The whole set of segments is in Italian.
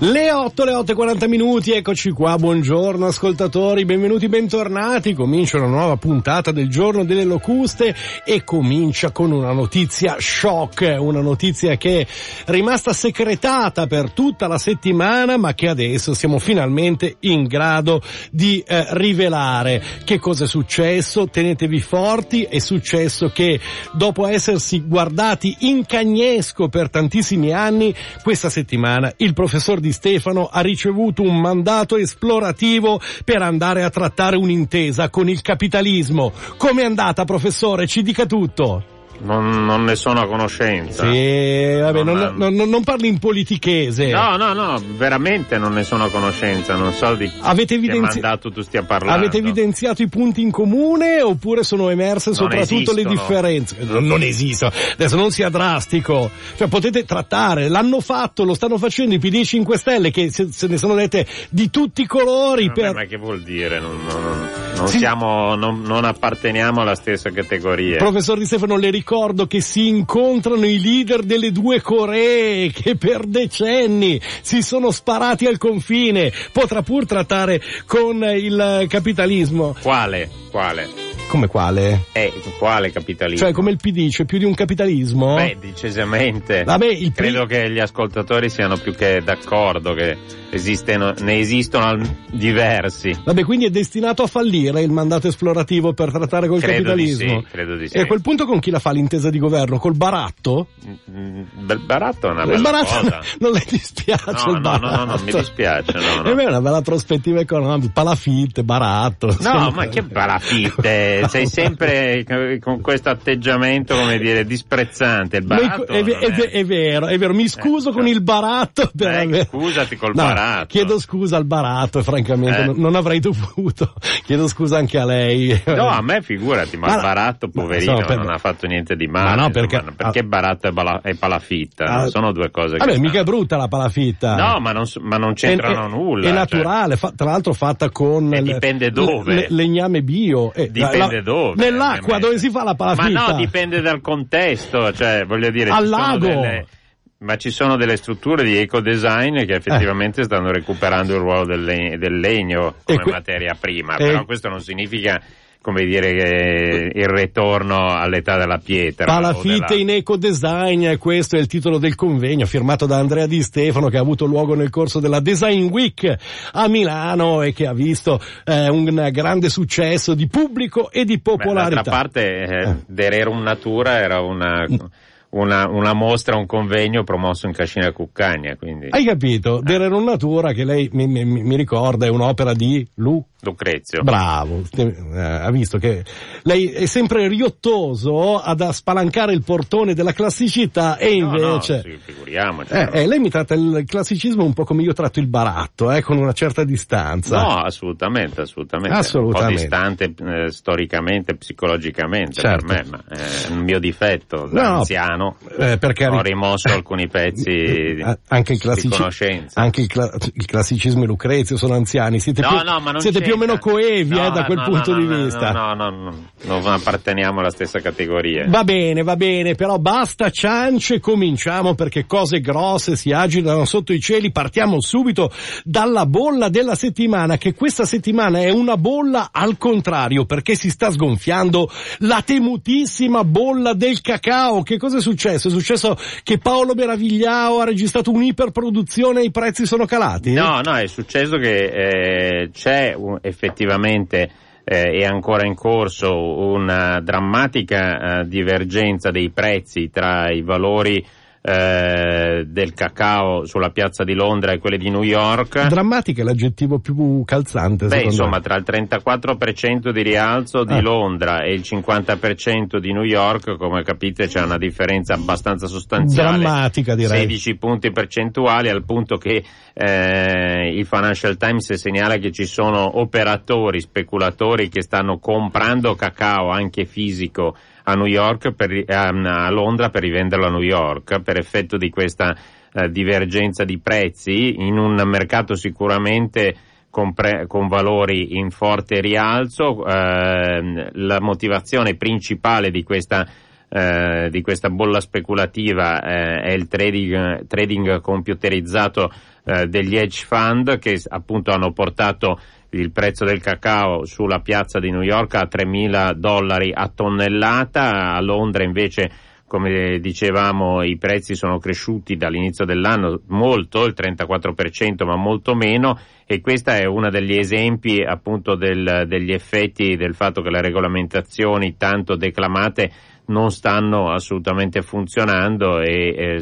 Le 8:40, eccoci qua, buongiorno ascoltatori, benvenuti, bentornati. Comincia una nuova puntata del Giorno delle Locuste e comincia con una notizia shock, una notizia che è rimasta segretata per tutta la settimana, ma che adesso siamo finalmente in grado di rivelare. Che cosa è successo? Tenetevi forti, è successo che dopo essersi guardati in cagnesco per tantissimi anni, questa settimana il professor Di Stefano ha ricevuto un mandato esplorativo per andare a trattare un'intesa con il capitalismo. Com'è andata, professore? Ci dica tutto. Non ne sono a conoscenza. Sì, vabbè, non parli in politichese. No, veramente non ne sono a conoscenza. Non so di che mandato tu stia parlando. Avete evidenziato i punti in comune oppure sono emerse soprattutto le differenze? Non esistono. Adesso non sia drastico. Cioè potete trattare, l'hanno fatto, lo stanno facendo i PD 5 Stelle che se ne sono dette di tutti i colori. Ma che vuol dire? Non apparteniamo alla stessa categoria. Professor Di Stefano, le ricordo che si incontrano i leader delle due Coree che per decenni si sono sparati al confine. Potrà pur trattare con il capitalismo. Quale? Come quale? Quale capitalismo? Cioè come il PD, c'è più di un capitalismo? Beh, decisamente. Vabbè, credo che gli ascoltatori siano più che d'accordo che ne esistono diversi. Vabbè, quindi è destinato a fallire il mandato esplorativo per trattare col capitalismo? Credo di sì. E a quel punto con chi la fa l'intesa di governo? Col baratto? Il baratto è una bella cosa. Non le dispiace il baratto? No, mi dispiace. No. È una bella prospettiva economica, palafitte, baratto. No, ma che palafitte? Sei sempre con questo atteggiamento, come dire, disprezzante. Il baratto è vero, mi scuso con il baratto scusati col baratto. Chiedo scusa al baratto, francamente non avrei dovuto. Chiedo scusa anche a lei. No, a me figurati, ma il baratto, poverino, non ha fatto niente di male. Ma no, perché baratto è palafitta, sono due cose che mica è brutta la palafitta. No, ma non c'entrano nulla. È naturale, tra l'altro fatta con dipende dove. Legname bio. Dipende dove. Nell'acqua dove si fa la palafitta. Ma no, dipende dal contesto, cioè voglio dire, al lago. Ma ci sono delle strutture di ecodesign che effettivamente stanno recuperando il ruolo del legno come materia prima, però questo non significa, come dire, che il ritorno all'età della pietra. Palafitte in ecodesign, questo è il titolo del convegno firmato da Andrea Di Stefano, che ha avuto luogo nel corso della Design Week a Milano e che ha visto un grande successo di pubblico e di popolarità. D'altra parte Dererum Natura era una mostra, un convegno promosso in Cascina Cuccagna, quindi. Hai capito? Dererum Natura, che lei mi ricorda, è un'opera di Lucrezio. Bravo, ha visto che lei è sempre riottoso ad spalancare il portone della classicità e invece. No, sì, figuriamoci. Lei mi tratta il classicismo un po' come io tratto il baratto, con una certa distanza. No, assolutamente. Un po' distante storicamente, psicologicamente, certo. Per me, ma è un mio difetto, da anziano. Perché ho rimosso alcuni pezzi anche di conoscenza. Anche il classicismo e Lucrezio sono anziani, siete più o meno coevi da quel punto di vista. No, non apparteniamo alla stessa categoria. Va bene, però basta ciance, cominciamo perché cose grosse si agitano sotto i cieli. Partiamo subito dalla bolla della settimana, che questa settimana è una bolla al contrario, perché si sta sgonfiando la temutissima bolla del cacao. Che cosa è successo? È successo che Paolo Meravigliao ha registrato un'iperproduzione e i prezzi sono calati? No, è successo che c'è effettivamente è ancora in corso una drammatica divergenza dei prezzi tra i valori del cacao sulla piazza di Londra e quelle di New York. Drammatica è l'aggettivo più calzante. Insomma, tra il 34% di rialzo di Londra e il 50% di New York, come capite, c'è una differenza abbastanza sostanziale. Drammatica, direi. 16 punti percentuali, al punto che il Financial Times segnala che ci sono operatori, speculatori che stanno comprando cacao anche fisico a New York a Londra per rivenderlo a New York, per effetto di questa divergenza di prezzi in un mercato sicuramente con valori in forte rialzo. La motivazione principale di questa di questa bolla speculativa è il trading computerizzato degli hedge fund, che appunto hanno portato il prezzo del cacao sulla piazza di New York a $3.000 a tonnellata. A Londra invece, come dicevamo, i prezzi sono cresciuti dall'inizio dell'anno molto, il 34%, ma molto meno, e questa è uno degli esempi appunto degli effetti del fatto che le regolamentazioni tanto declamate non stanno assolutamente funzionando e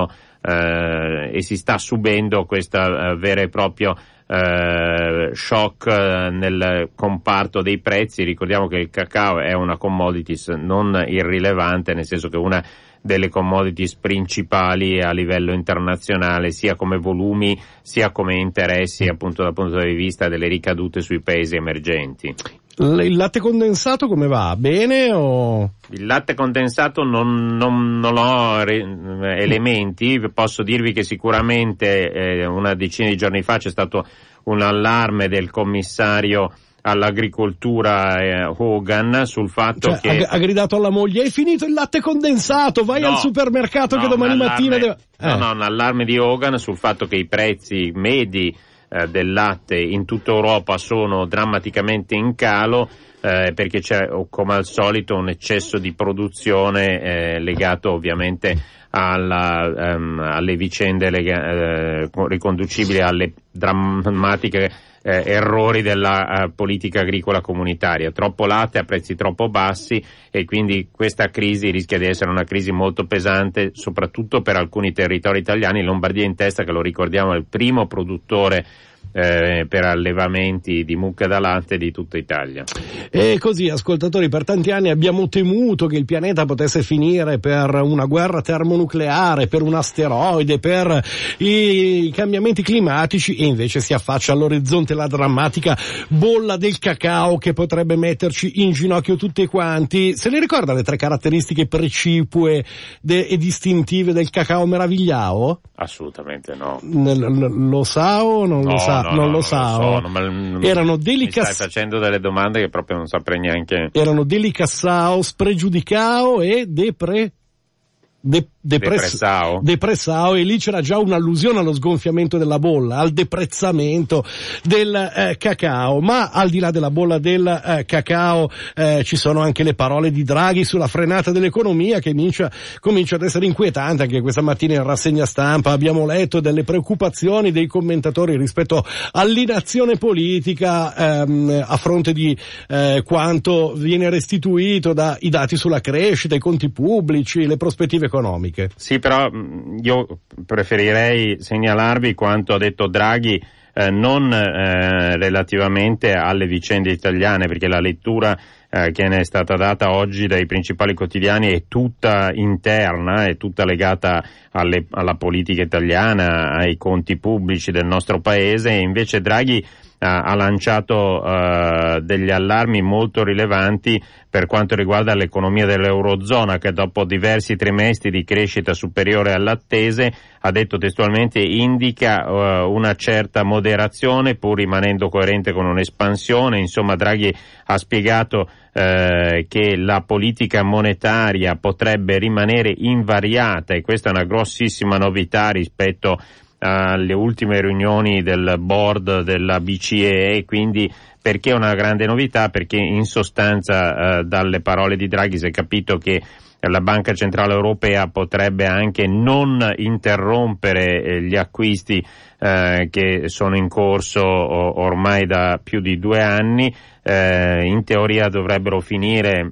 si sta subendo questa vera e propria shock nel comparto dei prezzi. Ricordiamo che il cacao è una commodities non irrilevante, nel senso che è una delle commodities principali a livello internazionale, sia come volumi sia come interessi, appunto dal punto di vista delle ricadute sui paesi emergenti. Il latte condensato come va? Bene o? Il latte condensato non ho elementi, posso dirvi che sicuramente una decina di giorni fa c'è stato un allarme del commissario all'agricoltura Hogan sul fatto che ha gridato alla moglie: è finito il latte condensato, vai al supermercato che domani mattina deve... un allarme di Hogan sul fatto che i prezzi medi del latte in tutta Europa sono drammaticamente in calo, perché c'è, come al solito, un eccesso di produzione legato ovviamente alle vicende riconducibili alle drammatiche errori della politica agricola comunitaria. Troppo latte a prezzi troppo bassi, e quindi questa crisi rischia di essere una crisi molto pesante, soprattutto per alcuni territori italiani. Lombardia in testa, che lo ricordiamo è il primo produttore per allevamenti di mucche da latte di tutta Italia. E così, ascoltatori, per tanti anni abbiamo temuto che il pianeta potesse finire per una guerra termonucleare, per un asteroide, per i cambiamenti climatici, e invece si affaccia all'orizzonte la drammatica bolla del cacao che potrebbe metterci in ginocchio tutti quanti. Se le ricorda le 3 caratteristiche precipue e distintive del cacao meravigliao? Assolutamente no. Lo sa o non lo sa? Non lo so. Erano mi stai facendo delle domande che proprio non saprei neanche. Erano delicassao, spregiudicao e depressao, e lì c'era già un'allusione allo sgonfiamento della bolla, al deprezzamento del cacao. Ma al di là della bolla del cacao ci sono anche le parole di Draghi sulla frenata dell'economia, che comincia ad essere inquietante. Anche questa mattina in rassegna stampa abbiamo letto delle preoccupazioni dei commentatori rispetto all'inazione politica a fronte di quanto viene restituito dai dati sulla crescita, i conti pubblici, le prospettive economiche. Sì, però io preferirei segnalarvi quanto ha detto Draghi, non relativamente alle vicende italiane, perché la lettura che ne è stata data oggi dai principali quotidiani è tutta interna, è tutta legata alla politica italiana, ai conti pubblici del nostro paese, e invece Draghi ha lanciato degli allarmi molto rilevanti per quanto riguarda l'economia dell'Eurozona, che dopo diversi trimestri di crescita superiore all'attese, ha detto testualmente, indica una certa moderazione pur rimanendo coerente con un'espansione. Insomma, Draghi ha spiegato che la politica monetaria potrebbe rimanere invariata, e questa è una grossissima novità rispetto alle ultime riunioni del board della BCE. Quindi perché è una grande novità? Perché in sostanza dalle parole di Draghi si è capito che la Banca Centrale Europea potrebbe anche non interrompere gli acquisti che sono in corso ormai da più di 2 anni. In teoria dovrebbero finire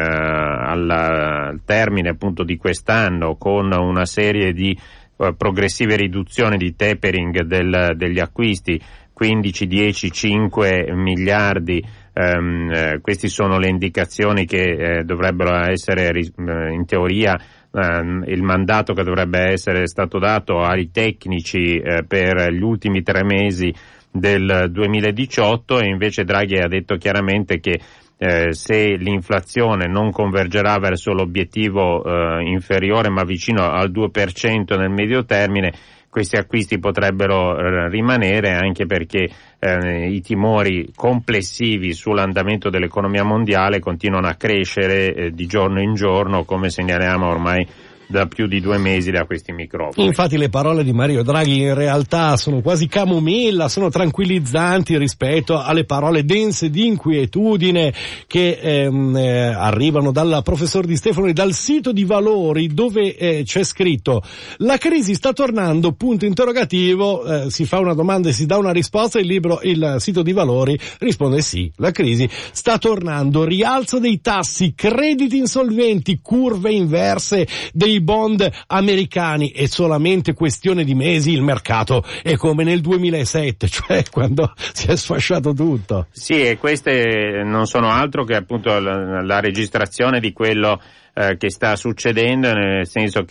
al termine appunto di quest'anno, con una serie di progressive riduzioni di tapering degli acquisti, 15, 10, 5 miliardi. Queste sono le indicazioni che dovrebbero essere in teoria il mandato che dovrebbe essere stato dato ai tecnici per gli ultimi 3 mesi del 2018, e invece Draghi ha detto chiaramente che se l'inflazione non convergerà verso l'obiettivo inferiore ma vicino al 2% nel medio termine, questi acquisti potrebbero rimanere, anche perché i timori complessivi sull'andamento dell'economia mondiale continuano a crescere di giorno in giorno, come segnaliamo ormai da più di 2 mesi da questi microfoni. Infatti le parole di Mario Draghi in realtà sono quasi camomilla, sono tranquillizzanti rispetto alle parole dense di inquietudine che arrivano dal professor Di Stefano e dal sito di Valori, dove c'è scritto: la crisi sta tornando, punto interrogativo, si fa una domanda e si dà una risposta, il sito di Valori risponde sì, la crisi sta tornando, rialzo dei tassi, crediti insolventi, curve inverse dei bond americani, è solamente questione di mesi, il mercato è come nel 2007, cioè quando si è sfasciato tutto. Sì, e queste non sono altro che appunto la registrazione di quello che sta succedendo, nel senso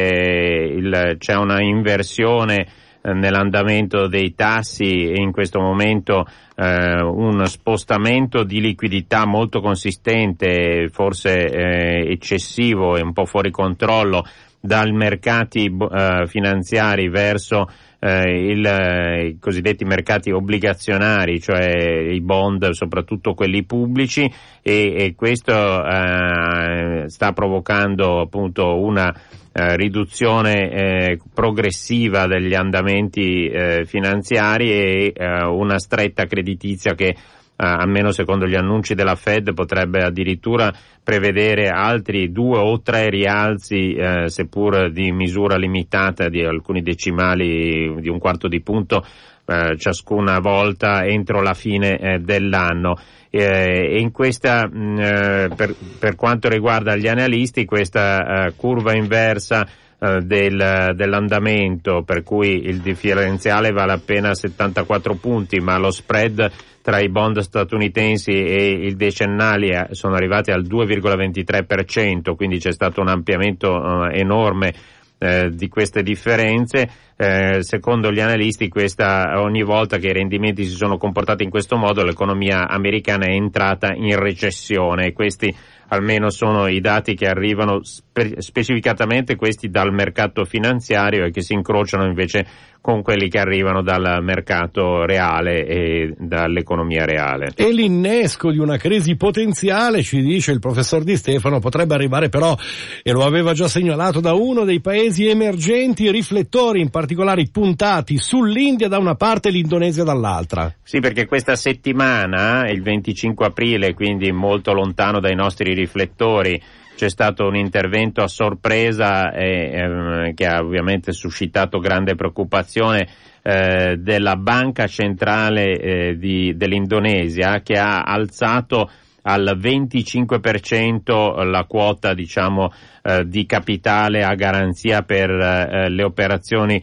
che c'è una inversione nell'andamento dei tassi e in questo momento un spostamento di liquidità molto consistente, forse eccessivo e un po' fuori controllo, dai mercati finanziari verso i cosiddetti mercati obbligazionari, cioè i bond, soprattutto quelli pubblici, e questo sta provocando appunto una riduzione progressiva degli andamenti finanziari e una stretta creditizia che almeno secondo gli annunci della Fed potrebbe addirittura prevedere altri 2 o 3 rialzi, seppur di misura limitata, di alcuni decimali, di un quarto di punto ciascuna volta entro la fine dell'anno. E in questa per quanto riguarda gli analisti, questa curva inversa dell'andamento, per cui il differenziale vale appena 74 punti, ma lo spread tra i bond statunitensi e il decennali sono arrivati al 2,23%, quindi c'è stato un ampliamento enorme di queste differenze. Secondo gli analisti, ogni volta che i rendimenti si sono comportati in questo modo, l'economia americana è entrata in recessione, e questi almeno sono i dati che arrivano specificatamente questi dal mercato finanziario e che si incrociano invece con quelli che arrivano dal mercato reale e dall'economia reale. E l'innesco di una crisi potenziale, ci dice il professor Di Stefano, potrebbe arrivare però, e lo aveva già segnalato, da uno dei paesi emergenti, riflettori in particolare puntati sull'India da una parte e l'Indonesia dall'altra. Sì, perché questa settimana, il 25 aprile, quindi molto lontano dai nostri riflettori, c'è stato un intervento a sorpresa che ha ovviamente suscitato grande preoccupazione della Banca Centrale dell'Indonesia, che ha alzato al 25% la quota, diciamo, di capitale a garanzia per le operazioni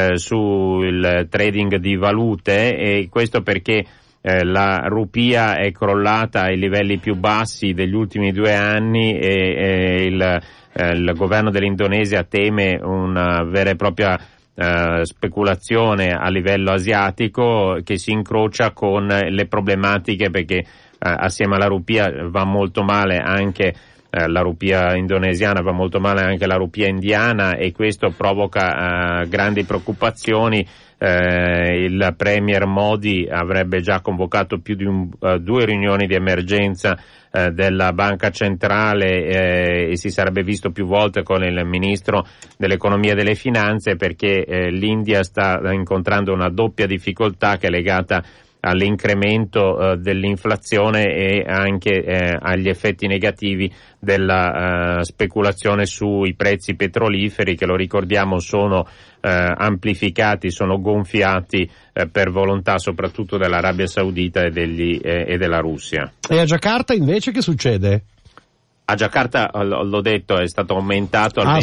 sul trading di valute, e questo perché la rupia è crollata ai livelli più bassi degli ultimi 2 anni e il governo dell'Indonesia teme una vera e propria speculazione a livello asiatico che si incrocia con le problematiche, perché assieme alla rupia va molto male anche la rupia indonesiana, va molto male anche la rupia indiana, e questo provoca grandi preoccupazioni. Il premier Modi avrebbe già convocato più di 2 riunioni di emergenza della banca centrale e si sarebbe visto più volte con il ministro dell'economia e delle finanze, perché l'India sta incontrando una doppia difficoltà che è legata all'incremento dell'inflazione e anche agli effetti negativi della speculazione sui prezzi petroliferi, che lo ricordiamo sono amplificati, sono gonfiati per volontà soprattutto dell'Arabia Saudita e della Russia. E a Giacarta invece che succede? A Giacarta, l'ho detto, è stato aumentato al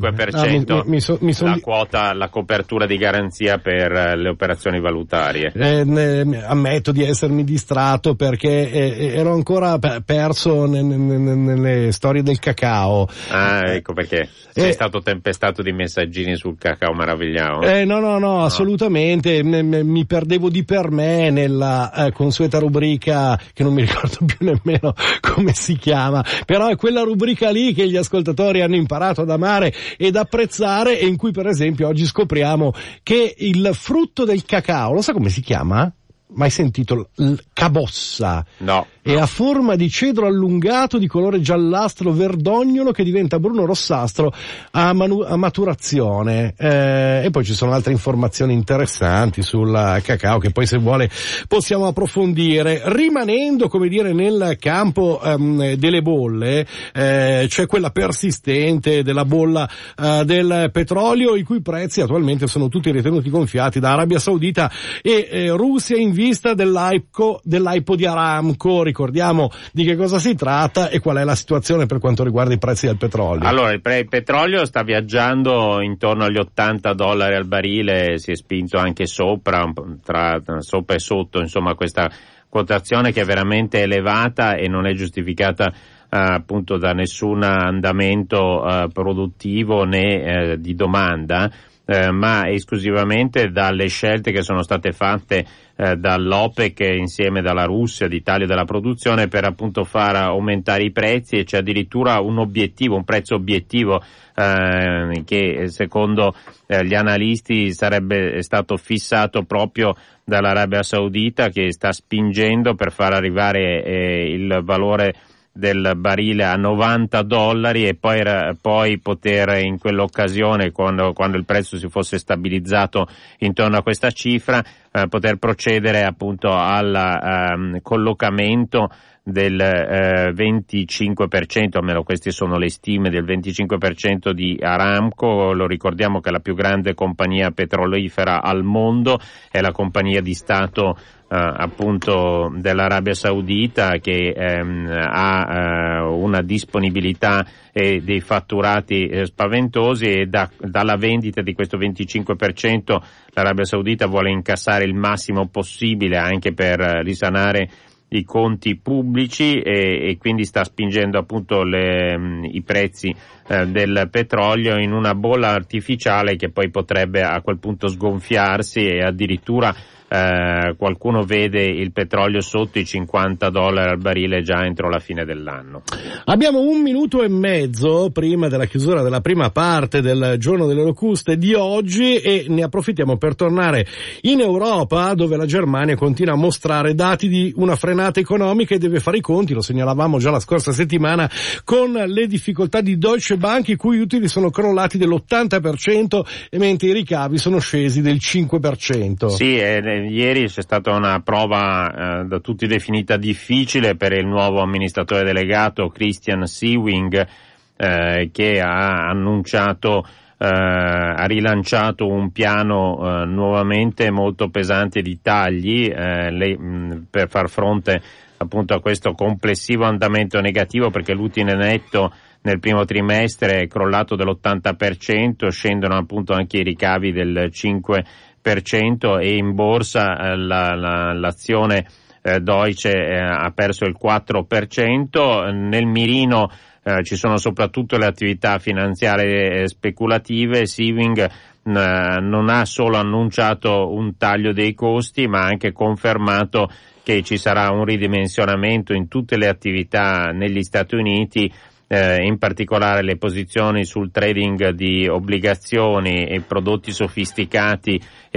25% la copertura di garanzia per le operazioni valutarie. Ammetto di essermi distratto perché ero ancora perso nelle storie del cacao. Ecco perché sei stato tempestato di messaggini sul cacao maravigliao. No, assolutamente. Mi perdevo di per me nella consueta rubrica che non mi ricordo più nemmeno come si chiama, però è quella rubrica lì che gli ascoltatori hanno imparato ad amare ed apprezzare, e in cui per esempio oggi scopriamo che il frutto del cacao, lo sa come si chiama? Mai sentito? Cabossa. No. È a forma di cedro allungato di colore giallastro verdognolo che diventa bruno rossastro a maturazione. E poi ci sono altre informazioni interessanti sul cacao che poi, se vuole, possiamo approfondire. Rimanendo, come dire, nel campo delle bolle, c'è quella persistente della bolla del petrolio, i cui prezzi attualmente sono tutti ritenuti gonfiati da Arabia Saudita e Russia in vista dell'IPO di Aramco. Ricordiamo di che cosa si tratta e qual è la situazione per quanto riguarda i prezzi del petrolio. Allora, il petrolio sta viaggiando intorno agli $80 al barile, si è spinto anche sopra, tra sopra e sotto, insomma, questa quotazione che è veramente elevata e non è giustificata appunto da nessun andamento produttivo né di domanda, ma esclusivamente dalle scelte che sono state fatte dall'OPEC insieme dalla Russia di taglio della produzione per appunto far aumentare i prezzi, e c'è addirittura un obiettivo, un prezzo obiettivo che secondo gli analisti sarebbe stato fissato proprio dall'Arabia Saudita, che sta spingendo per far arrivare il valore del barile a $90 e poi poter in quell'occasione, quando il prezzo si fosse stabilizzato intorno a questa cifra, poter procedere appunto al collocamento del 25%, almeno queste sono le stime, del 25% di Aramco. Lo ricordiamo che è la più grande compagnia petrolifera al mondo, è la compagnia di Stato appunto dell'Arabia Saudita, che ha una disponibilità e dei fatturati spaventosi, e dalla vendita di questo 25% l'Arabia Saudita vuole incassare il massimo possibile anche per risanare i conti pubblici, e quindi sta spingendo appunto i prezzi del petrolio in una bolla artificiale che poi potrebbe a quel punto sgonfiarsi, e addirittura qualcuno vede il petrolio sotto i $50 al barile già entro la fine dell'anno. Abbiamo 1 minuto e mezzo prima della chiusura della prima parte del Giorno delle Locuste di oggi, e ne approfittiamo per tornare in Europa, dove la Germania continua a mostrare dati di una frenata economica e deve fare i conti, lo segnalavamo già la scorsa settimana, con le difficoltà di Deutsche Bank, i cui utili sono crollati dell'80%, mentre i ricavi sono scesi del 5%. Sì, ieri c'è stata una prova da tutti definita difficile per il nuovo amministratore delegato Christian Sewing, che ha annunciato, ha rilanciato un piano nuovamente molto pesante di tagli per far fronte appunto a questo complessivo andamento negativo, perché l'utile netto nel primo trimestre è crollato dell'80%, scendono appunto anche i ricavi del 5%, e in borsa l'azione Deutsche ha perso il 4%. Nel mirino ci sono soprattutto le attività finanziarie speculative. Sewing non ha solo annunciato un taglio dei costi, ma ha anche confermato che ci sarà un ridimensionamento in tutte le attività negli Stati Uniti, in particolare le posizioni sul trading di obbligazioni e prodotti sofisticati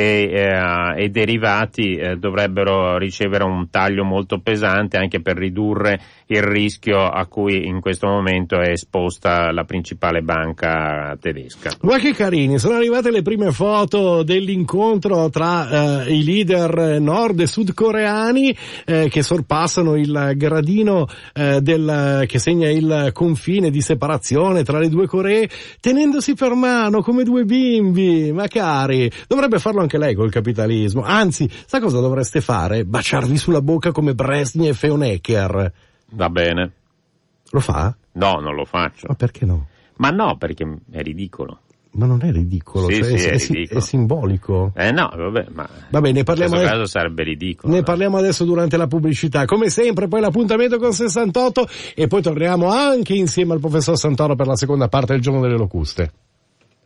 e derivati dovrebbero ricevere un taglio molto pesante, anche per ridurre il rischio a cui in questo momento è esposta la principale banca tedesca. Ma che carini, sono arrivate le prime foto dell'incontro tra i leader nord e sudcoreani che sorpassano il gradino che segna il confine di separazione tra le due Coree, tenendosi per mano come due bimbi. Ma cari, dovrebbe farlo anche lei col capitalismo. Anzi, sa cosa dovreste fare? Baciarvi sulla bocca come Brezhnev e Honecker. Va bene. Lo fa? No, non lo faccio. Ma perché no? Ma no, perché è ridicolo. Ma non è ridicolo, sì, cioè, sì, è simbolico. No, vabbè, ma vabbè, ne parliamo in questo caso sarebbe ridicolo. Ne parliamo adesso durante la pubblicità. Come sempre, poi l'appuntamento con 68, e poi torniamo anche insieme al professor Santoro per la seconda parte del Giorno delle Locuste.